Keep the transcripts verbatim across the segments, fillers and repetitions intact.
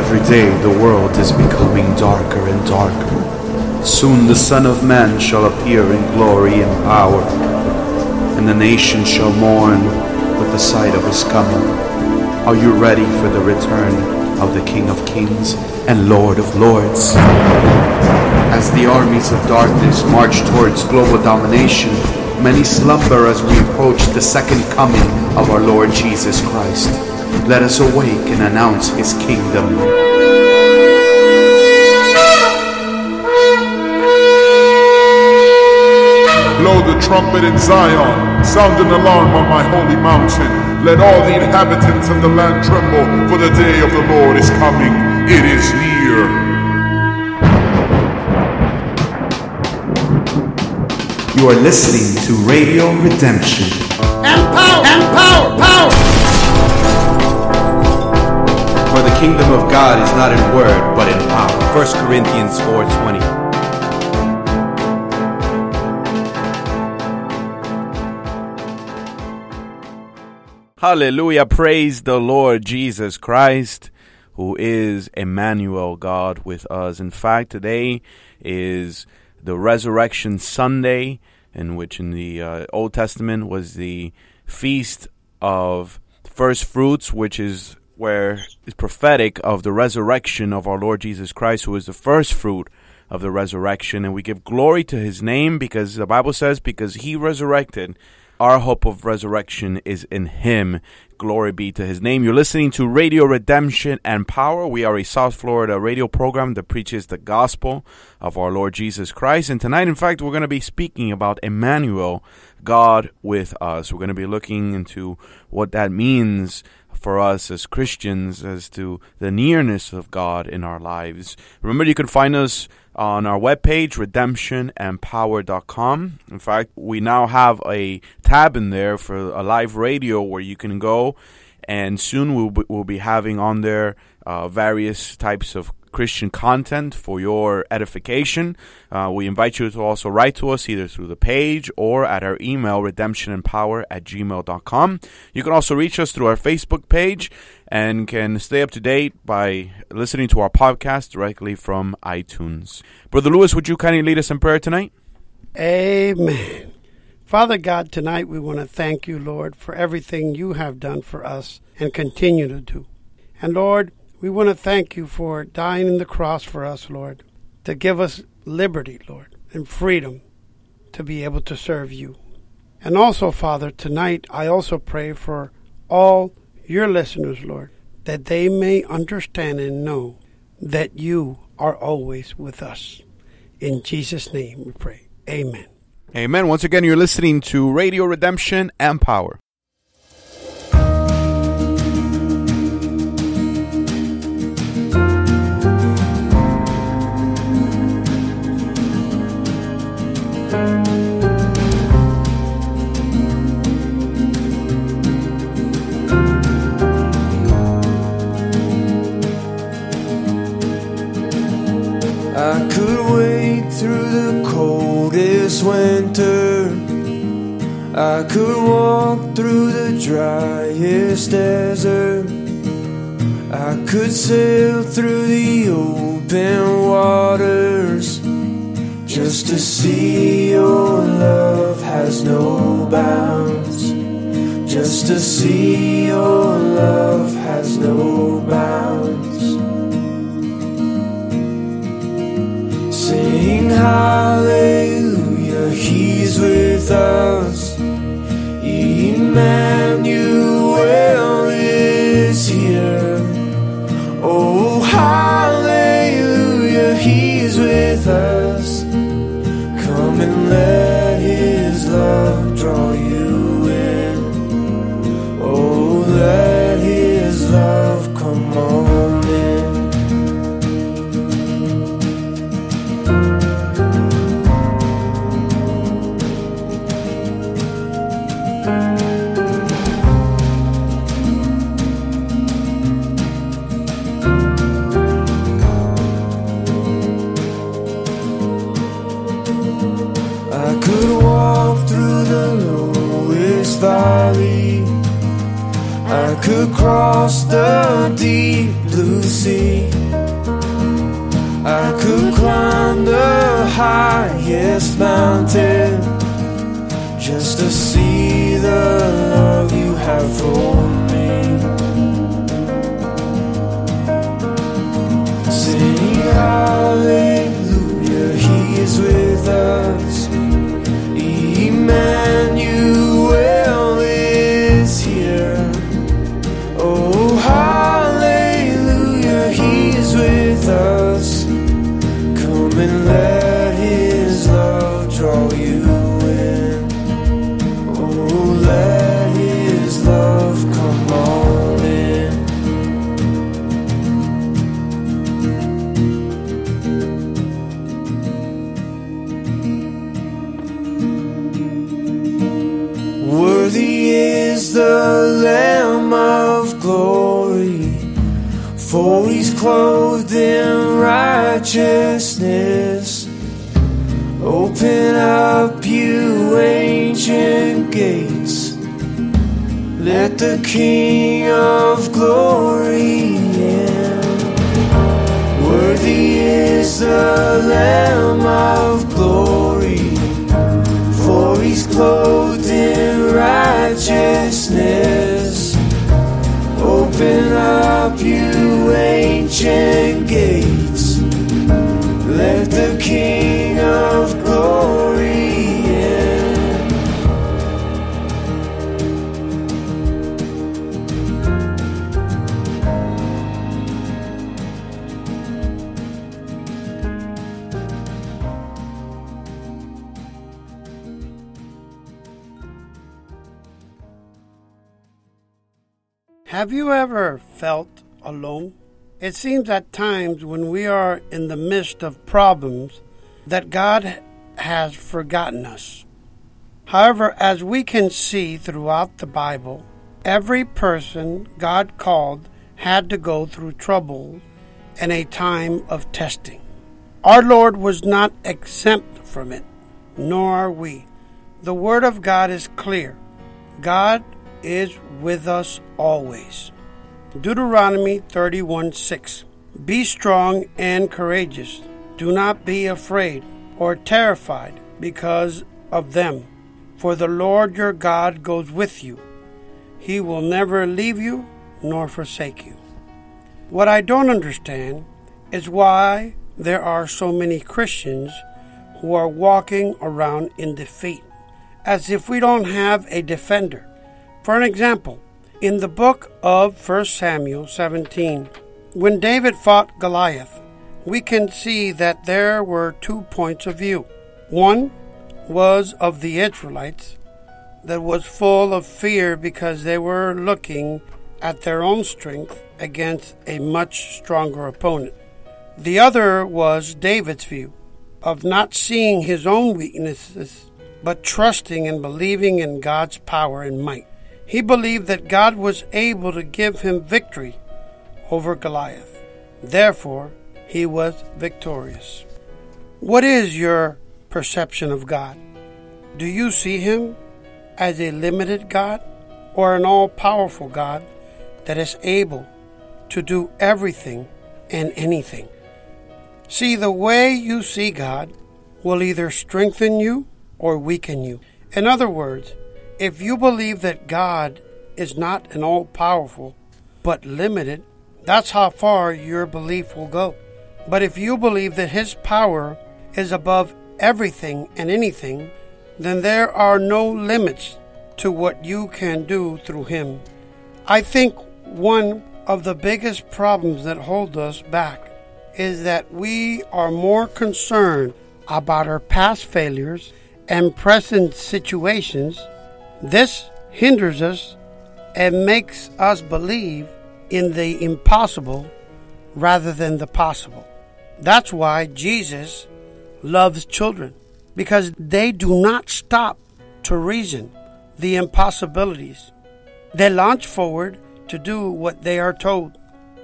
Every day the world is becoming darker and darker. Soon the Son of Man shall appear in glory and power, and the nations shall mourn with the sight of his coming. Are you ready for the return of the King of Kings and Lord of Lords? As the armies of darkness march towards global domination, many slumber as we approach the second coming of our Lord Jesus Christ. Let us awake and announce his kingdom. Blow the trumpet in Zion, sound an alarm on my holy mountain. Let all the inhabitants of the land tremble, for the day of the Lord is coming. It is near. You are listening to Radio Redemption. And power! And power! Power! For the kingdom of God is not in word, but in power. First Corinthians four twenty. Hallelujah. Praise the Lord Jesus Christ, who is Emmanuel, God with us. In fact, today is the Resurrection Sunday, in which in the uh, Old Testament was the feast of first fruits, which is where is prophetic of the resurrection of our Lord Jesus Christ, who is the first fruit of the resurrection. And we give glory to his name because the Bible says, because he resurrected, our hope of resurrection is in him. Glory be to his name. You're listening to Radio Redemption and Power. We are a South Florida radio program that preaches the gospel of our Lord Jesus Christ. And tonight, in fact, we're going to be speaking about Emmanuel, God with us. We're going to be looking into what that means for us as Christians, as to the nearness of God in our lives. Remember, you can find us on our webpage, redemption and power dot com. In fact, we now have a tab in there for a live radio where you can go, and soon we'll be, we'll be having on there uh, various types of Christian content for your edification. Uh, we invite you to also write to us either through the page or at our email, redemption and power at gmail dot com. You can also reach us through our Facebook page and can stay up to date by listening to our podcast directly from iTunes. Brother Lewis, would you kindly lead us in prayer tonight? Amen. Father God, tonight we want to thank you, Lord, for everything you have done for us and continue to do. And Lord, we want to thank you for dying on the cross for us, Lord, to give us liberty, Lord, and freedom to be able to serve you. And also, Father, tonight I also pray for all your listeners, Lord, that they may understand and know that you are always with us. In Jesus' name we pray. Amen. Amen. Once again, you're listening to Radio Redemption and Power. I could wade through the coldest winter. I could walk through the driest desert. I could sail through the open waters just to see your love has no bounds. Just to see your love has no bounds. Sing hallelujah, he's with us. Emmanuel is here. Oh, hallelujah, he's with us. Come and let his love draw you in. Oh, let his highest mountain just to see the love you have for me. Sing hallelujah, he is with us. Emmanuel is here. Oh, hallelujah, he is with us. Come and let his love draw you in. Oh, let his love come on in. Worthy is the Lamb of glory, for he's clothed in righteousness. Open up, you ancient gates, let the King of glory in. Worthy is the Lamb of glory, for he's clothed in righteousness. Open up, you ancient gates, let the King of glory in. Have you ever felt alone? It seems at times when we are in the midst of problems that God has forgotten us. However, as we can see throughout the Bible, every person God called had to go through trouble and a time of testing. Our Lord was not exempt from it, nor are we. The Word of God is clear. God is with us always. Deuteronomy thirty-one six. Be strong and courageous. Do not be afraid or terrified because of them, for the Lord your God goes with you. He will never leave you nor forsake you. What I don't understand is why there are so many Christians who are walking around in defeat, as if we don't have a defender. For an example, in the book of First Samuel seventeen, when David fought Goliath, we can see that there were two points of view. One was of the Israelites that was full of fear because they were looking at their own strength against a much stronger opponent. The other was David's view of not seeing his own weaknesses, but trusting and believing in God's power and might. He believed that God was able to give him victory over Goliath. Therefore, he was victorious. What is your perception of God? Do you see him as a limited God or an all-powerful God that is able to do everything and anything? See, the way you see God will either strengthen you or weaken you. In other words, if you believe that God is not an all-powerful but limited, that's how far your belief will go. But if you believe that his power is above everything and anything, then there are no limits to what you can do through him. I think one of the biggest problems that hold us back is that we are more concerned about our past failures and present situations. This hinders us and makes us believe in the impossible rather than the possible. That's why Jesus loves children, because they do not stop to reason the impossibilities. They launch forward to do what they are told.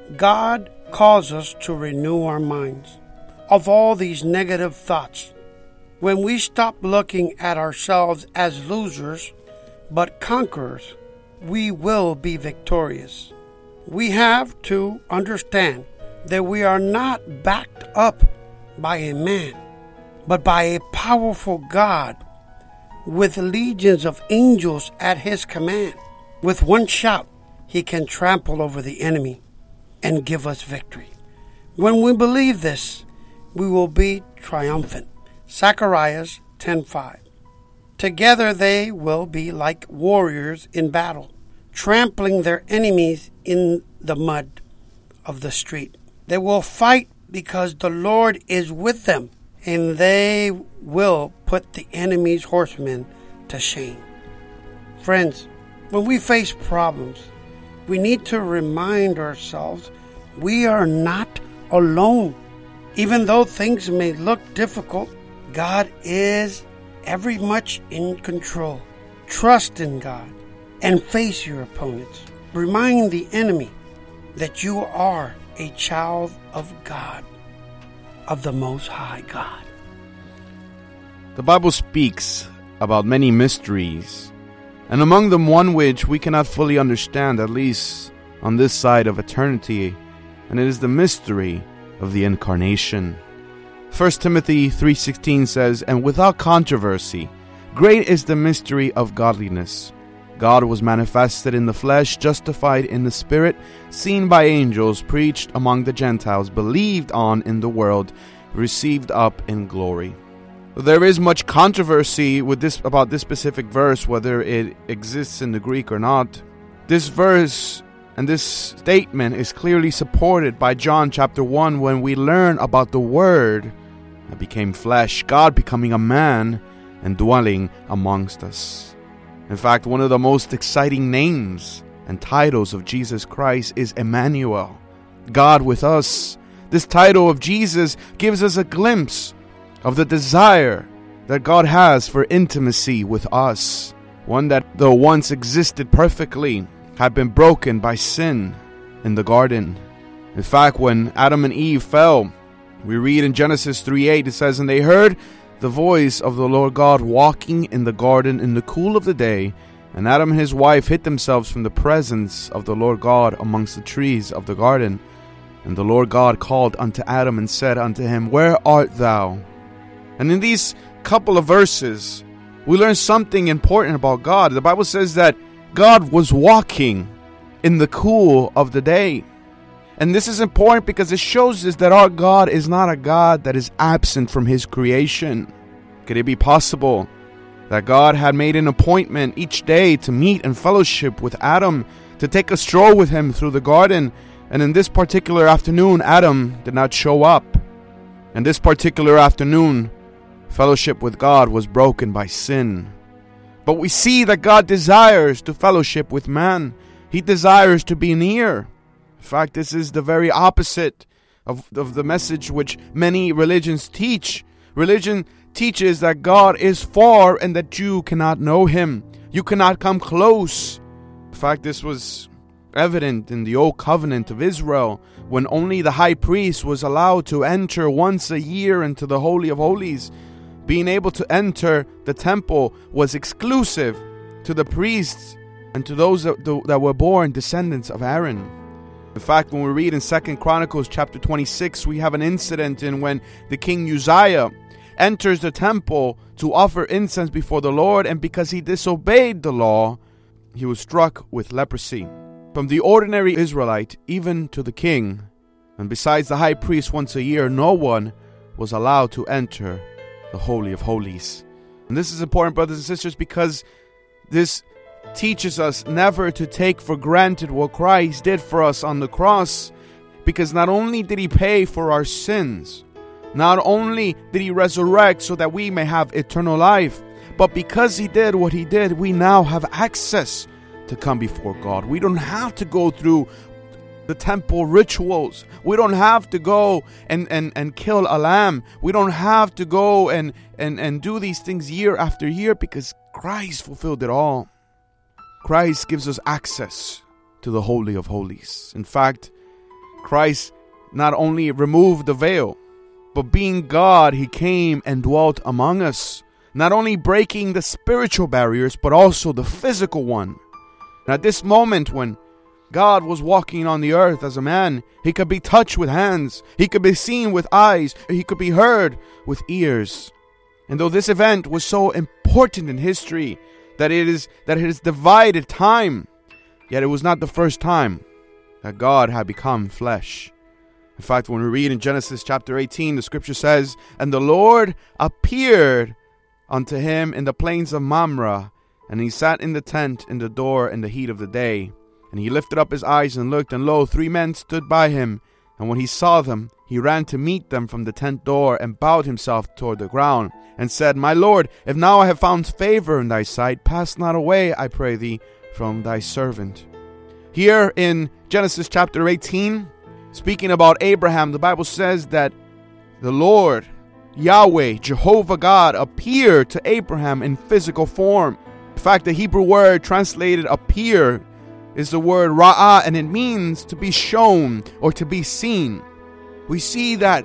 God calls us to renew our minds of all these negative thoughts. When we stop looking at ourselves as losers but conquerors, we will be victorious. We have to understand that we are not backed up by a man. but by a powerful God with legions of angels at his command. With one shout, he can trample over the enemy and give us victory. When we believe this, we will be triumphant. Zechariah ten five. Together they will be like warriors in battle, trampling their enemies in the mud of the street. They will fight because the Lord is with them, and they will put the enemy's horsemen to shame. Friends, when we face problems, we need to remind ourselves we are not alone. Even though things may look difficult, God is every much in control. Trust in God and face your opponents. Remind the enemy that you are a child of God, of the Most High God. The Bible speaks about many mysteries, and among them one which we cannot fully understand, at least on this side of eternity, and it is the mystery of the Incarnation. First Timothy three sixteen says, "And without controversy, great is the mystery of godliness. God was manifested in the flesh, justified in the Spirit, seen by angels, preached among the Gentiles, believed on in the world, received up in glory." There is much controversy with this about this specific verse, whether it exists in the Greek or not. This verse and this statement is clearly supported by John chapter one, when we learn about the Word that became flesh, God becoming a man and dwelling amongst us. In fact, one of the most exciting names and titles of Jesus Christ is Emmanuel, God with us. This title of Jesus gives us a glimpse of the desire that God has for intimacy with us, one that though once existed perfectly, had been broken by sin in the garden. In fact, when Adam and Eve fell, we read in Genesis three eight, it says, "And they heard the voice of the Lord God walking in the garden in the cool of the day, and Adam and his wife hid themselves from the presence of the Lord God amongst the trees of the garden. And the Lord God called unto Adam and said unto him, Where art thou?" And in these couple of verses, we learn something important about God. The Bible says that God was walking in the cool of the day. And this is important because it shows us that our God is not a God that is absent from his creation. Could it be possible that God had made an appointment each day to meet and fellowship with Adam, to take a stroll with him through the garden, and in this particular afternoon, Adam did not show up. And this particular afternoon, fellowship with God was broken by sin. But we see that God desires to fellowship with man. He desires to be near. In fact, this is the very opposite of, of the message which many religions teach. Religion teaches that God is far and that you cannot know him. You cannot come close. In fact, this was evident in the Old Covenant of Israel, when only the high priest was allowed to enter once a year into the Holy of Holies. Being able to enter the temple was exclusive to the priests and to those that, that were born descendants of Aaron. In fact, when we read in Second Chronicles chapter twenty-six, we have an incident in when the king Uzziah enters the temple to offer incense before the Lord, and because he disobeyed the law, he was struck with leprosy. From the ordinary Israelite even to the king, and besides the high priest once a year, no one was allowed to enter the Holy of Holies. And this is important, brothers and sisters, because this teaches us never to take for granted what Christ did for us on the cross, because not only did he pay for our sins, not only did he resurrect so that we may have eternal life, but because he did what he did, we now have access to come before God. We don't have to go through the temple rituals. We don't have to go and, and, and kill a lamb. We don't have to go and, and, and do these things year after year, because Christ fulfilled it all. Christ gives us access to the Holy of Holies. In fact, Christ not only removed the veil, but being God, he came and dwelt among us, not only breaking the spiritual barriers, but also the physical one. And at this moment when God was walking on the earth as a man. He could be touched with hands. He could be seen with eyes. He could be heard with ears. And though this event was so important in history that it is that it has divided time, yet it was not the first time that God had become flesh. In fact, when we read in Genesis chapter eighteen, the scripture says, "And the Lord appeared unto him in the plains of Mamre, and he sat in the tent in the door in the heat of the day. And he lifted up his eyes and looked, and lo, three men stood by him. And when he saw them, he ran to meet them from the tent door, and bowed himself toward the ground, and said, My Lord, if now I have found favor in thy sight, pass not away, I pray thee, from thy servant." Here in Genesis chapter eighteen, speaking about Abraham, the Bible says that the Lord, Yahweh, Jehovah God, appeared to Abraham in physical form. In fact, the Hebrew word translated appear is the word ra'ah, and it means to be shown or to be seen. We see that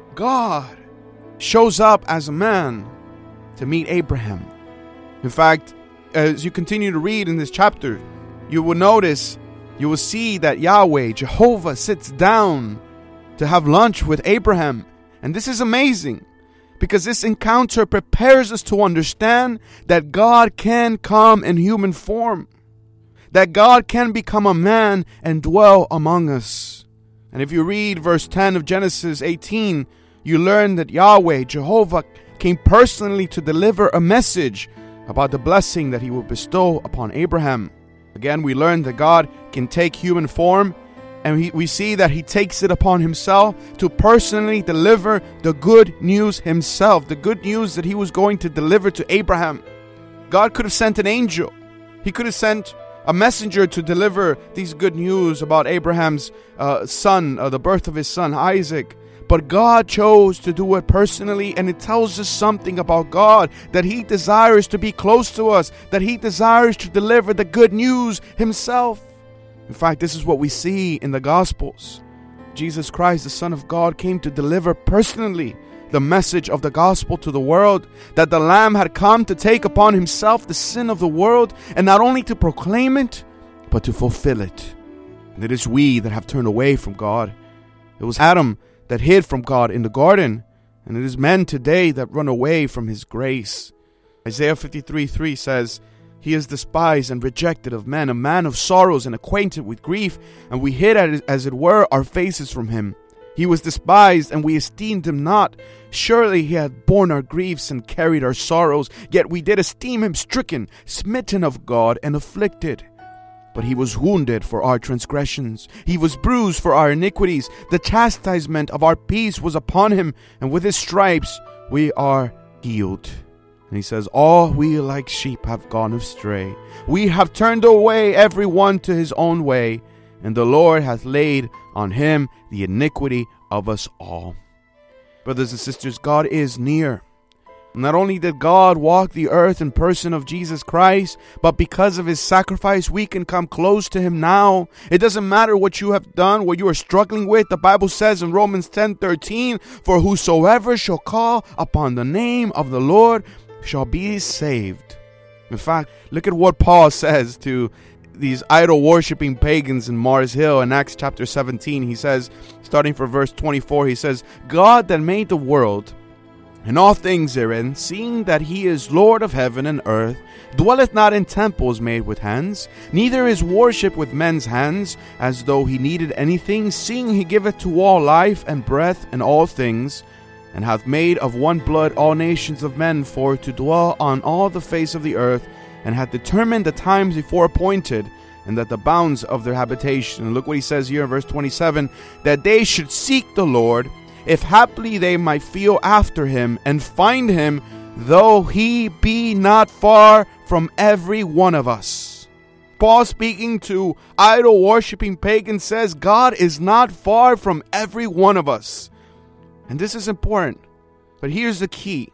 God shows up as a man to meet Abraham. In fact, as you continue to read in this chapter, you will notice, you will see that Yahweh, Jehovah, sits down to have lunch with Abraham. And this is amazing, because this encounter prepares us to understand that God can come in human form, that God can become a man and dwell among us. And if you read verse ten of Genesis eighteen, you learn that Yahweh, Jehovah, came personally to deliver a message about the blessing that he will bestow upon Abraham. Again, we learn that God can take human form, and we, we see that he takes it upon himself to personally deliver the good news himself, the good news that he was going to deliver to Abraham. God could have sent an angel. He could have sent a messenger to deliver these good news about Abraham's uh, son, uh, the birth of his son Isaac. But God chose to do it personally, and it tells us something about God, that he desires to be close to us, that he desires to deliver the good news himself. In fact, this is what we see in the Gospels. Jesus Christ, the Son of God, came to deliver personally the message of the gospel to the world, that the Lamb had come to take upon himself the sin of the world, and not only to proclaim it, but to fulfill it. And it is we that have turned away from God. It was Adam that hid from God in the garden, and it is men today that run away from his grace. Isaiah fifty-three three says, "He is despised and rejected of men, a man of sorrows and acquainted with grief, and we hid as it were our faces from him. He was despised, and we esteemed him not. Surely he had borne our griefs and carried our sorrows, yet we did esteem him stricken, smitten of God, and afflicted. But he was wounded for our transgressions, he was bruised for our iniquities. The chastisement of our peace was upon him, and with his stripes we are healed." And he says, "All we like sheep have gone astray. We have turned away every one to his own way, and the Lord hath laid on him the iniquity of us all." Brothers and sisters, God is near. Not only did God walk the earth in person of Jesus Christ, but because of his sacrifice, we can come close to him now. It doesn't matter what you have done, what you are struggling with. The Bible says in Romans ten thirteen, "For whosoever shall call upon the name of the Lord shall be saved." In fact, look at what Paul says to these idol-worshipping pagans in Mars Hill in Acts chapter seventeen. He says, starting from verse twenty-four, he says, "God that made the world and all things therein, seeing that he is Lord of heaven and earth, dwelleth not in temples made with hands, neither is worship with men's hands, as though he needed anything, seeing he giveth to all life and breath and all things, and hath made of one blood all nations of men for to dwell on all the face of the earth, and hath determined the times before appointed, and that the bounds of their habitation." And look what he says here in verse twenty-seven, "that they should seek the Lord, if haply they might feel after him, and find him, though he be not far from every one of us." Paul, speaking to idol-worshipping pagans, says God is not far from every one of us. And this is important, but here's the key.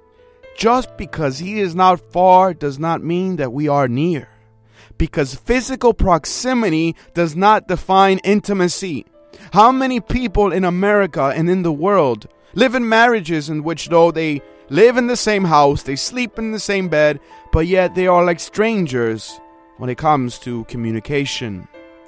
Just because he is not far does not mean that we are near, because physical proximity does not define intimacy. How many people in America and in the world live in marriages in which, though they live in the same house, they sleep in the same bed, but yet they are like strangers when it comes to communication?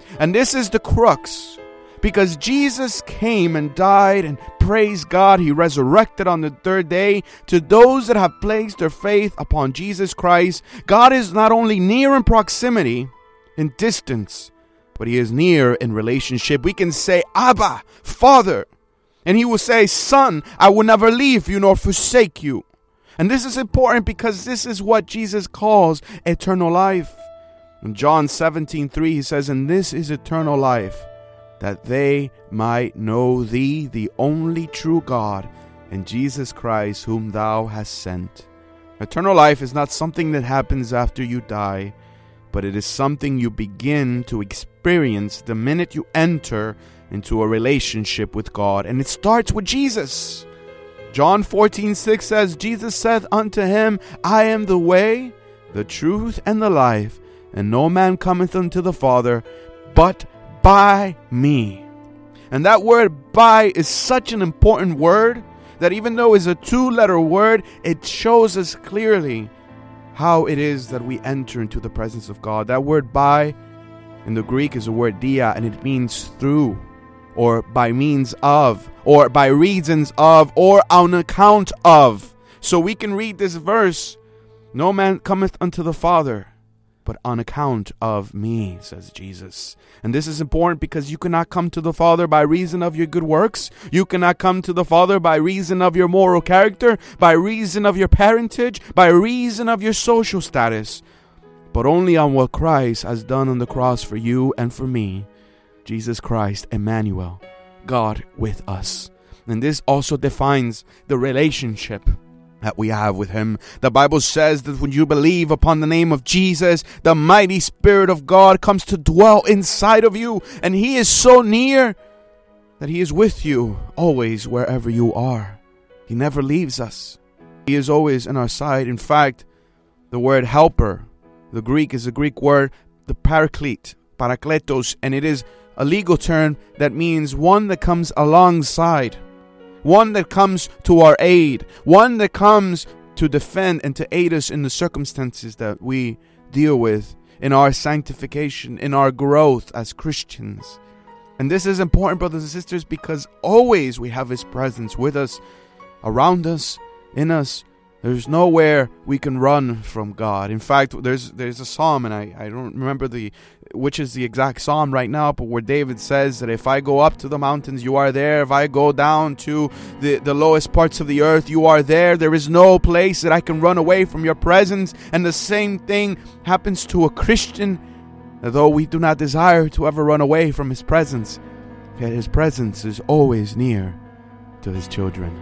And this is the crux. Because Jesus came and died, and praise God, He resurrected on the third day. To those that have placed their faith upon Jesus Christ, God is not only near in proximity, in distance, but He is near in relationship. We can say, Abba, Father. And He will say, Son, I will never leave you nor forsake you. And this is important because this is what Jesus calls eternal life. In John seventeen three, He says, and this is eternal life, that they might know Thee, the only true God, and Jesus Christ, whom Thou hast sent. Eternal life is not something that happens after you die, but it is something you begin to experience the minute you enter into a relationship with God. And it starts with Jesus. John fourteen six says, Jesus saith unto him, I am the way, the truth, and the life, and no man cometh unto the Father, but by me. And that word by is such an important word that even though it's a two-letter word, it shows us clearly how it is that we enter into the presence of God. That word by in the Greek is the word dia, and it means through, or by means of, or by reasons of, or on account of. So we can read this verse, no man cometh unto the Father, but on account of me, says Jesus. And this is important because you cannot come to the Father by reason of your good works. You cannot come to the Father by reason of your moral character, by reason of your parentage, by reason of your social status, but only on what Christ has done on the cross for you and for me. Jesus Christ, Emmanuel, God with us. And this also defines the relationship that we have with Him. The Bible says that when you believe upon the name of Jesus, the mighty Spirit of God comes to dwell inside of you, and He is so near that He is with you always wherever you are. He never leaves us. He is always on our side. In fact, the word helper, the Greek is a Greek word, the paraclete, parakletos, and it is a legal term that means one that comes alongside, one that comes to our aid, one that comes to defend and to aid us in the circumstances that we deal with, in our sanctification, in our growth as Christians. And this is important, brothers and sisters, because always we have His presence with us, around us, in us. There's nowhere we can run from God. In fact, there's there's a psalm, and I, I don't remember the which is the exact psalm right now, but where David says that if I go up to the mountains, you are there. If I go down to the, the lowest parts of the earth, you are there. There is no place that I can run away from your presence. And the same thing happens to a Christian, though we do not desire to ever run away from His presence, yet His presence is always near to His children.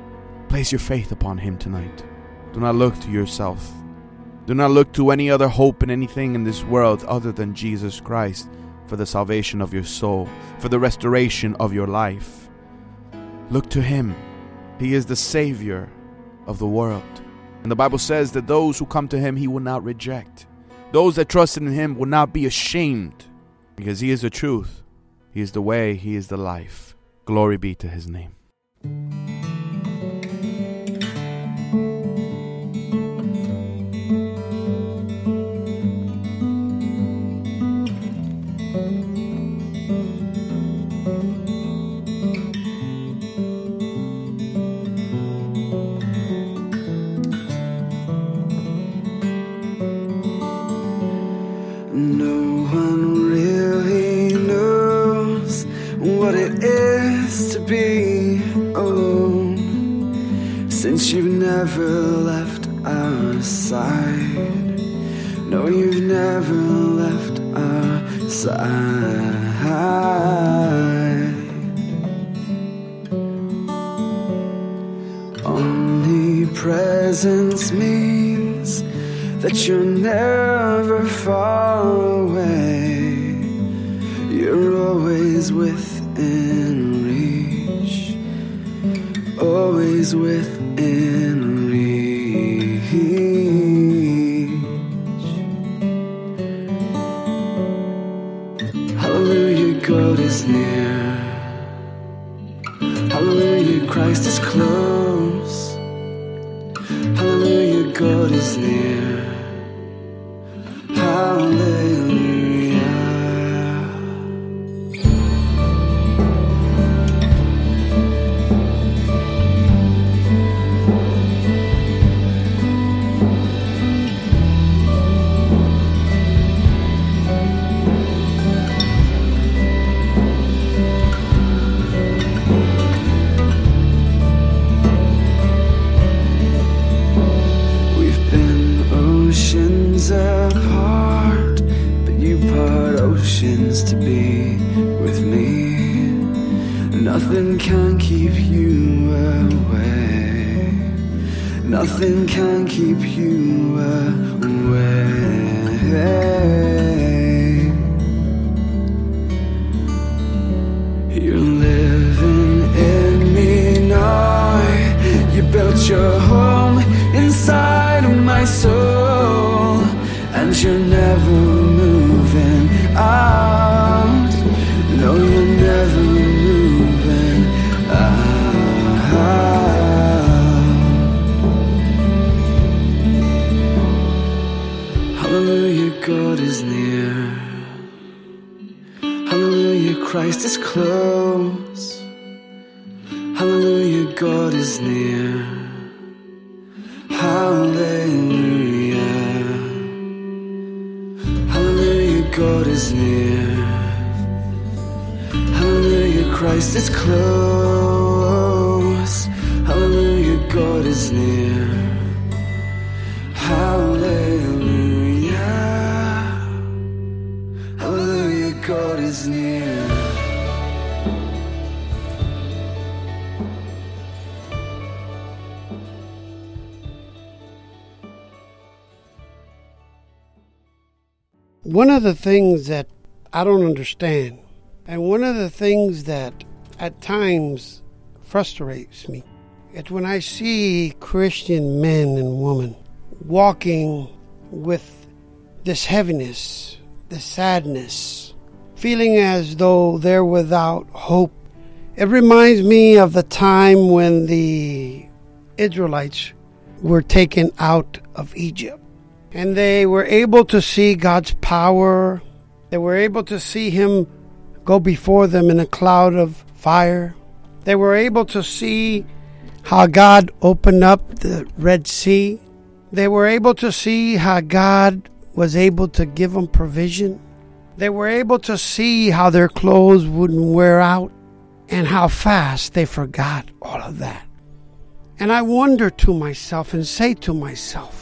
Place your faith upon Him tonight. Do not look to yourself. Do not look to any other hope in anything in this world other than Jesus Christ for the salvation of your soul, for the restoration of your life. Look to Him. He is the Savior of the world. And the Bible says that those who come to Him, He will not reject. Those that trust in Him will not be ashamed, because He is the truth. He is the way. He is the life. Glory be to His name. No one really knows what it is to be alone, since you've never left our side. No, you've never left our side. Omnipresence means that you're never far away. You're always within reach, always within reach. Hallelujah, God is near. Hallelujah, Christ is close. Hallelujah, God is near. Hallelujah. Nothing can keep you away. Nothing can keep you away. You're living in me now. You built your home inside of my soul, and you're never moving out. No, you're never moving out. Hallelujah, God is near. Hallelujah, Christ is close. Hallelujah, God is near. Hallelujah. Hallelujah, God is near. Hallelujah, Christ is close. Hallelujah, God is near. Hallelujah. Hallelujah, God is near. One of the things that I don't understand, and one of the things that at times frustrates me, is when I see Christian men and women walking with this heaviness, this sadness, feeling as though they're without hope. It reminds me of the time when the Israelites were taken out of Egypt. And they were able to see God's power. They were able to see Him go before them in a cloud of fire. They were able to see how God opened up the Red Sea. They were able to see how God was able to give them provision. They were able to see how their clothes wouldn't wear out and how fast they forgot all of that. And I wonder to myself and say to myself,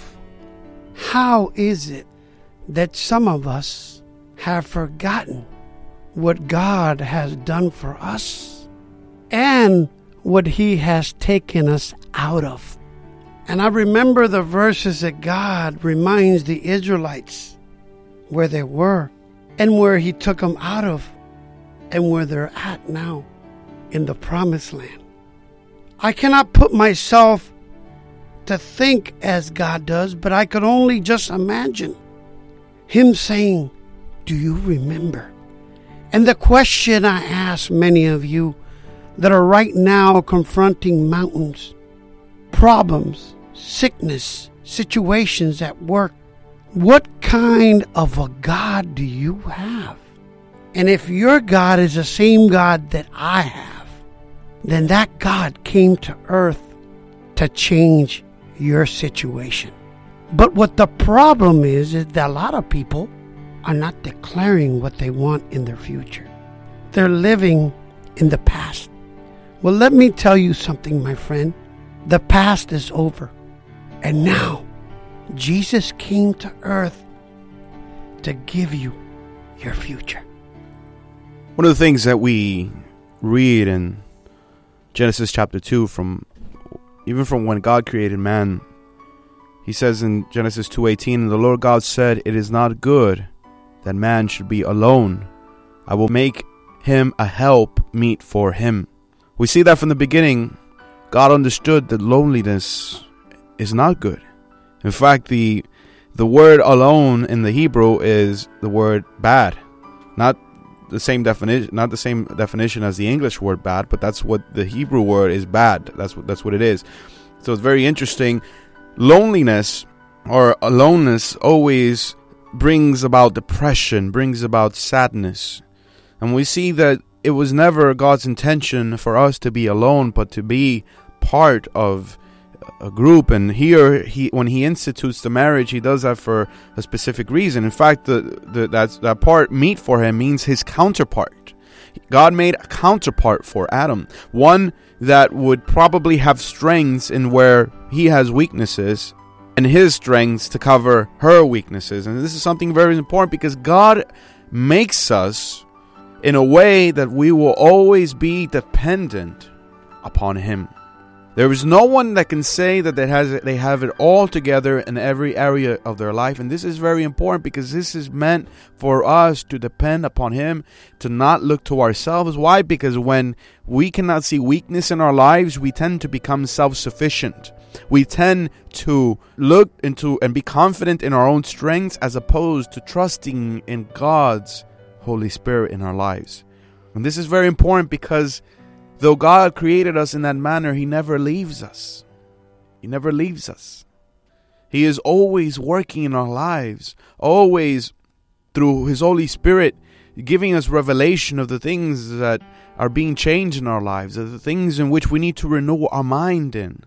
how is it that some of us have forgotten what God has done for us and what He has taken us out of? And I remember the verses that God reminds the Israelites where they were and where He took them out of and where they're at now in the promised land. I cannot put myself to think as God does, but I could only just imagine Him saying, do you remember? And the question I ask many of you that are right now confronting mountains, problems, sickness, situations at work, what kind of a God do you have? And if your God is the same God that I have, then that God came to earth to change your situation. But what the problem is, is that a lot of people are not declaring what they want in their future. They're living in the past. Well, let me tell you something, my friend. The past is over. And now, Jesus came to earth to give you your future. One of the things that we read in Genesis chapter two, from even from when God created man, He says in Genesis two eighteen, and the Lord God said, it is not good that man should be alone. I will make him a help meet for him. We see that from the beginning, God understood that loneliness is not good. In fact, the the word alone in the Hebrew is the word bad. Not the same definition, not the same definition as the English word bad, but that's what the Hebrew word is, bad. That's what that's what it is. So it's very interesting. Loneliness or aloneness always brings about depression, brings about sadness. And we see that it was never God's intention for us to be alone, but to be part of a group. And here, he when he institutes the marriage, he does that for a specific reason. In fact, the, the that, that part, meet for him, means his counterpart. God made a counterpart for Adam, one that would probably have strengths in where he has weaknesses, and his strengths to cover her weaknesses. And this is something very important, because God makes us in a way that we will always be dependent upon Him. There is no one that can say that they, has, they have it all together in every area of their life. And this is very important because this is meant for us to depend upon Him, to not look to ourselves. Why? Because when we cannot see weakness in our lives, we tend to become self-sufficient. We tend to look into and be confident in our own strengths as opposed to trusting in God's Holy Spirit in our lives. And this is very important because though God created us in that manner, He never leaves us. He never leaves us. He is always working in our lives, always through His Holy Spirit, giving us revelation of the things that are being changed in our lives, of the things in which we need to renew our mind in.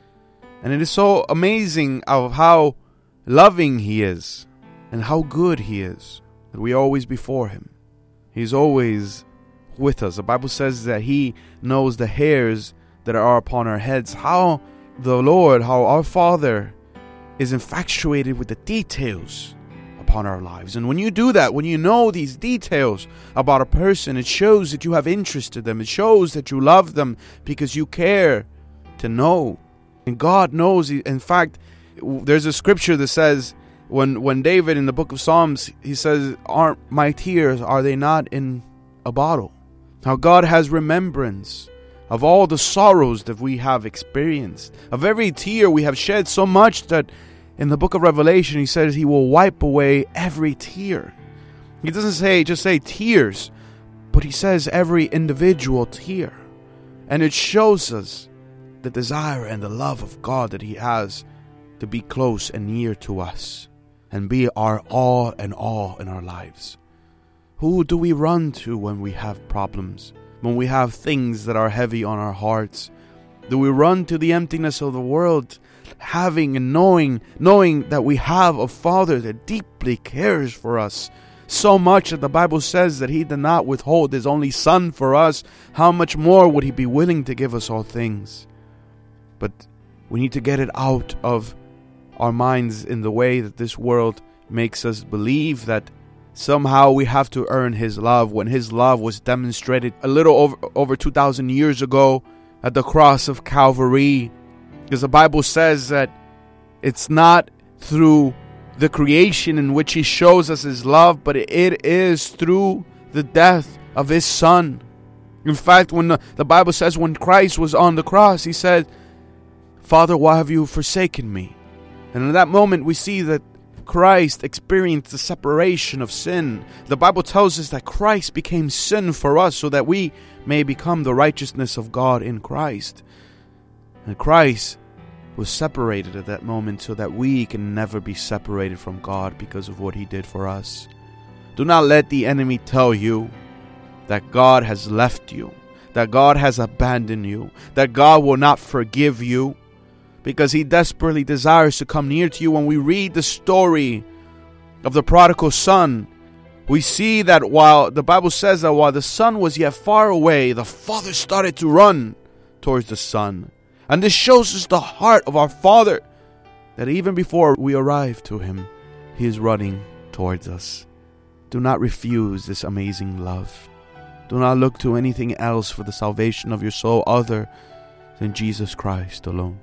And it is so amazing of how loving He is and how good He is, that we are always before Him. He's always with us. The Bible says that He knows the hairs that are upon our heads. How the Lord, how our Father is infatuated with the details upon our lives. And when you do that, when you know these details about a person, it shows that you have interest in them. It shows that you love them because you care to know. And God knows. In fact, there's a scripture that says, when when David in the book of Psalms, he says, "Aren't my tears, are they not in a bottle?" How God has remembrance of all the sorrows that we have experienced, of every tear we have shed, so much that in the book of Revelation He says He will wipe away every tear. He doesn't say just say tears, but He says every individual tear. And it shows us the desire and the love of God that He has to be close and near to us and be our all and all in our lives. Who do we run to when we have problems, when we have things that are heavy on our hearts? Do we run to the emptiness of the world, having and knowing, knowing that we have a Father that deeply cares for us? So much that the Bible says that He did not withhold His only Son for us. How much more would He be willing to give us all things? But we need to get it out of our minds in the way that this world makes us believe that somehow we have to earn His love, when His love was demonstrated a little over, over two thousand years ago at the cross of Calvary. Because the Bible says that it's not through the creation in which He shows us His love, but it is through the death of His Son. In fact, when the, the Bible says when Christ was on the cross, He said, "Father, why have you forsaken me?" And in that moment we see that Christ experienced the separation of sin. The Bible tells us that Christ became sin for us so that we may become the righteousness of God in Christ. And Christ was separated at that moment so that we can never be separated from God because of what He did for us. Do not let the enemy tell you that God has left you, that God has abandoned you, that God will not forgive you, because He desperately desires to come near to you. When we read the story of the prodigal son, we see that while the Bible says that while the son was yet far away, the father started to run towards the son. And this shows us the heart of our Father, that even before we arrive to Him, He is running towards us. Do not refuse this amazing love. Do not look to anything else for the salvation of your soul other than Jesus Christ alone.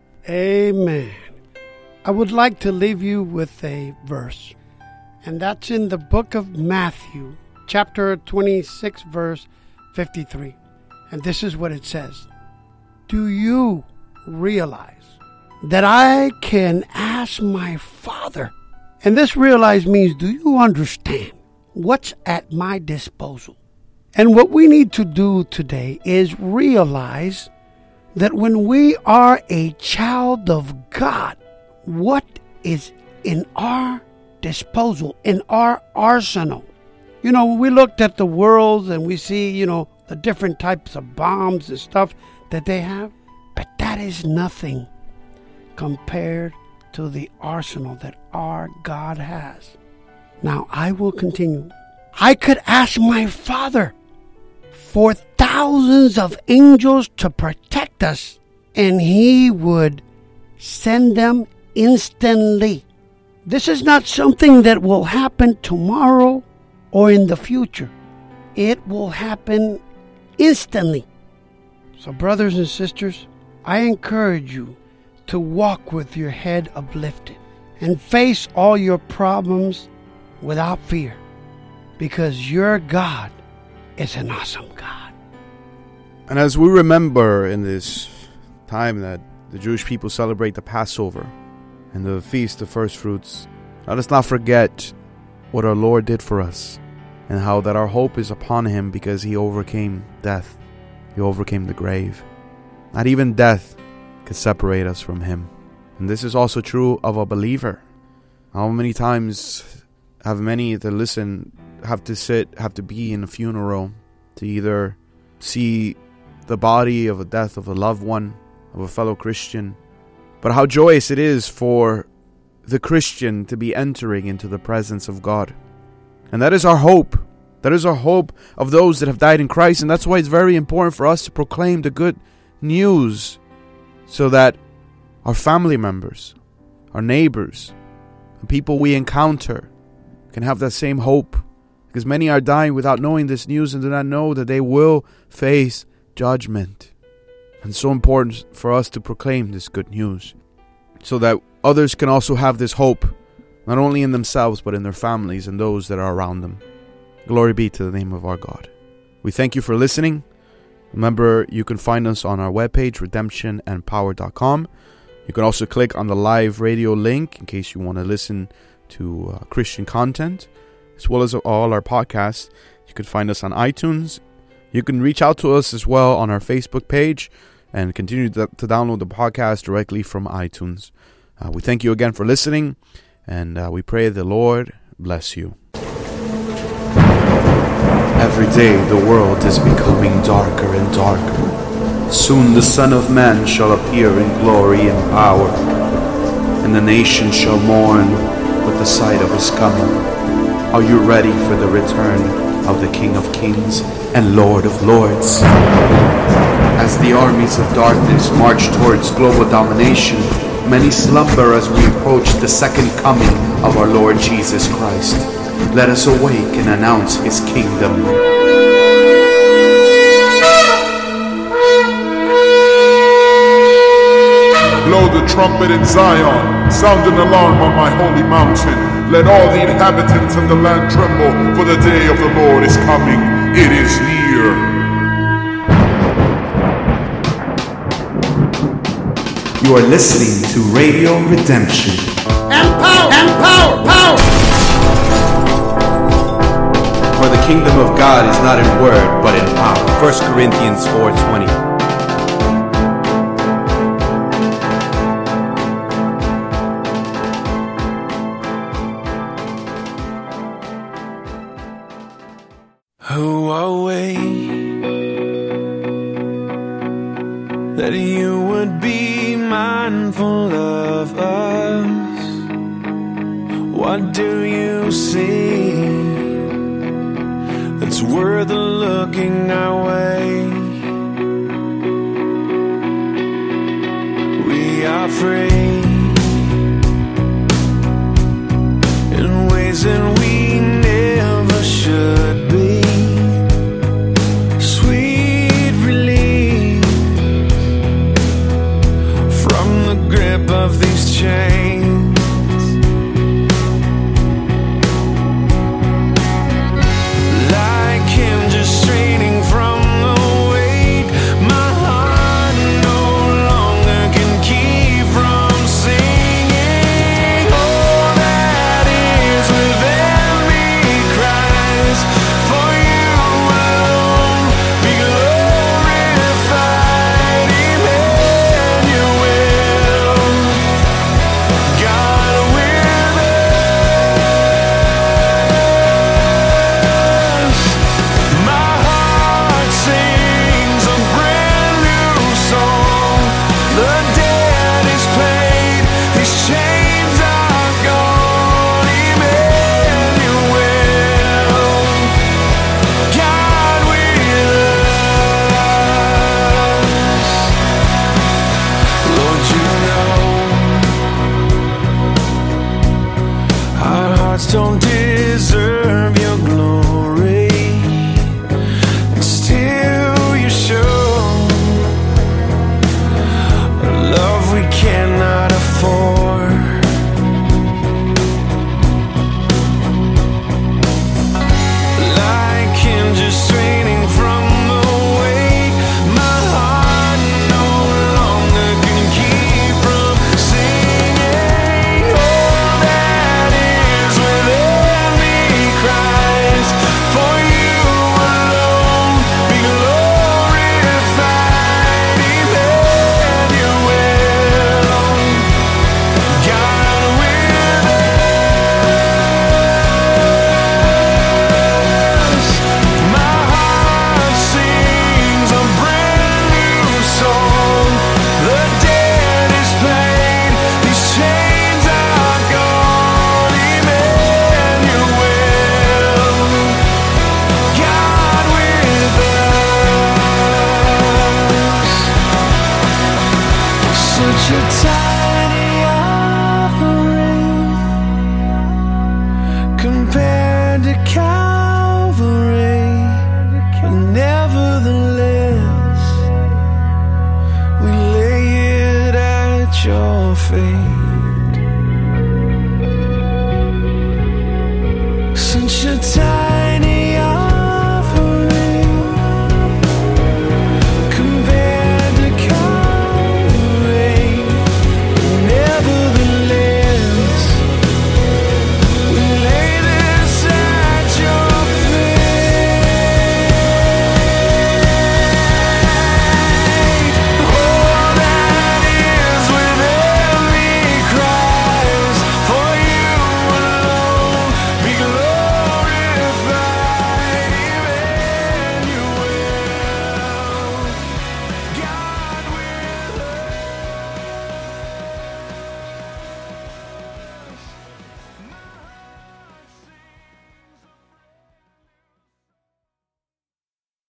Amen. I would like to leave you with a verse, and that's in the book of Matthew, chapter twenty-six, verse fifty-three. And this is what it says. Do you realize that I can ask my Father? And this realize means, do you understand what's at my disposal? And what we need to do today is realize that when we are a child of God, what is in our disposal, in our arsenal? You know, we looked at the world and we see, you know, the different types of bombs and stuff that they have, but that is nothing compared to the arsenal that our God has. Now, I will continue. I could ask my Father for thousands of angels to protect us, and He would send them instantly. This is not something that will happen tomorrow or in the future. it will happen instantly. So, brothers and sisters, I encourage you to walk with your head uplifted and face all your problems without fear, because your God is an awesome God. And as we remember in this time that the Jewish people celebrate the Passover and the Feast of First Fruits, let us not forget what our Lord did for us and how that our hope is upon Him because He overcame death. He overcame the grave. Not even death could separate us from Him. And this is also true of a believer. How many times have many that listen have to sit, have to be in a funeral to either see the body of a death of a loved one, of a fellow Christian. But how joyous it is for the Christian to be entering into the presence of God. And that is our hope. That is our hope of those that have died in Christ. And that's why it's very important for us to proclaim the good news, so that our family members, our neighbors, the people we encounter can have that same hope. Because many are dying without knowing this news and do not know that they will face judgment. And it's so important for us to proclaim this good news, so that others can also have this hope, not only in themselves, but in their families and those that are around them. Glory be to the name of our God. We thank you for listening. Remember, you can find us on our webpage, redemption and power dot com. You can also click on the live radio link in case you want to listen to uh, Christian content, as well as all our podcasts. You can find us on iTunes. You can reach out to us as well on our Facebook page and continue to, to download the podcast directly from iTunes. Uh, we thank you again for listening, and uh, we pray the Lord bless you. Every day the world is becoming darker and darker. Soon the Son of Man shall appear in glory and power, and the nations shall mourn with the sight of His coming. Are you ready for the return of the King of Kings and Lord of Lords? As the armies of darkness march towards global domination, many slumber as we approach the second coming of our Lord Jesus Christ. Let us awake and announce His kingdom. Blow the trumpet in Zion, sound an alarm on my holy mountain. Let all the inhabitants of the land tremble, for the day of the Lord is coming. It is near. You are listening to Radio Redemption. And power! And power! Power! For the kingdom of God is not in word, but in power. First Corinthians four twenty. Oh, I wait that you would be mindful of us. What do you see that's worth looking our way? We are free in ways that we never should be. Of these chains, like him just straining from the such a tiny offering compared to Calvary, but nevertheless we lay it at your feet.